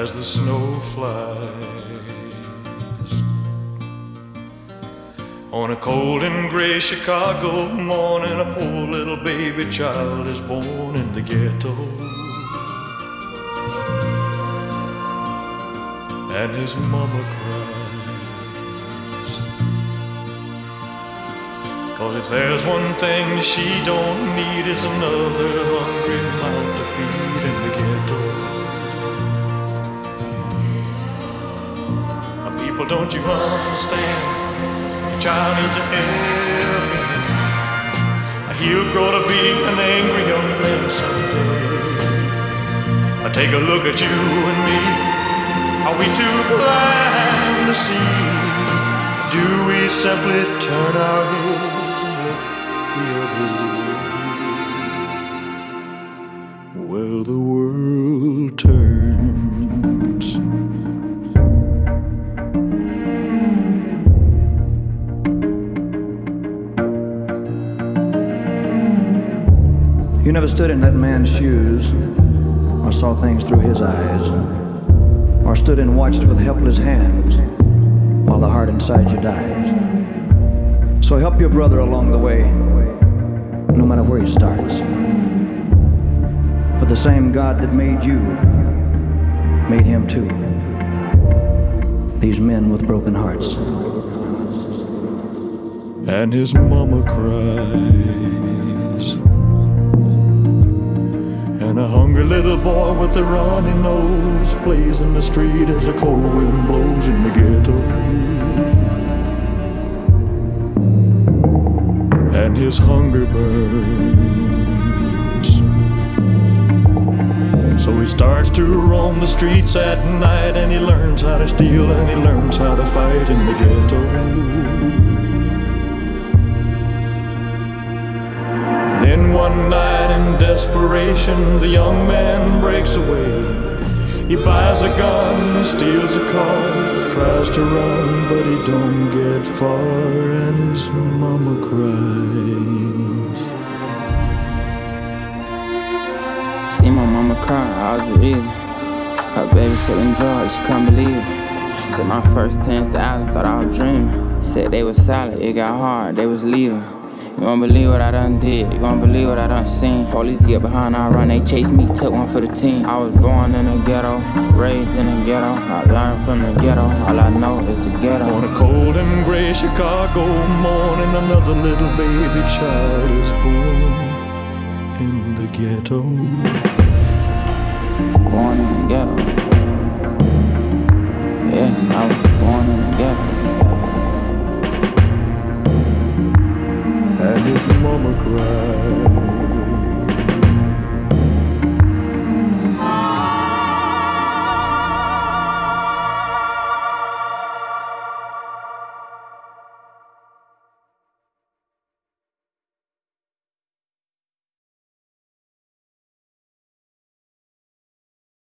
as the snow flies. On a cold and gray Chicago morning, a poor little baby child is born in the ghetto. And his mama cries, 'cause if there's one thing she don't need, is another hungry mouth to feed in the ghetto. People, don't you understand? Your child needs a helping hand. He'll grow to be an angry young man someday. Take a look at you and me. Are we too blind to see? Do we simply turn our heads and look the other way? Well, the world turns. You never stood in that man's shoes, or saw things through his eyes, or stood and watched with helpless hands while the heart inside you dies. So help your brother along the way, no matter where he starts. For the same God that made you made him too. These men with broken hearts. And his mama cries, and a hungry little boy with a runny nose plays in the street as a cold wind blows in the ghetto. And his hunger burns, so he starts to roam the streets at night, and he learns how to steal and he learns how to fight in the ghetto. Then one night in desperation, the young man breaks away. He buys a gun, steals a car, tries to run, but he don't get far, and his mama cries. See my mama cry, I was reeling. Her baby selling drugs, she couldn't believe it. Said my first 10,000, thought I was dreaming. Said they was solid, it got hard, they was leaving. You won't believe what I done did, you won't believe what I done seen. Police get behind, I run, they chase me, took one for the team. I was born in the ghetto, raised in the ghetto. I learned from the ghetto, all I know is the ghetto. On a cold and gray Chicago morning, another little baby child is born in the ghetto. Born in the ghetto.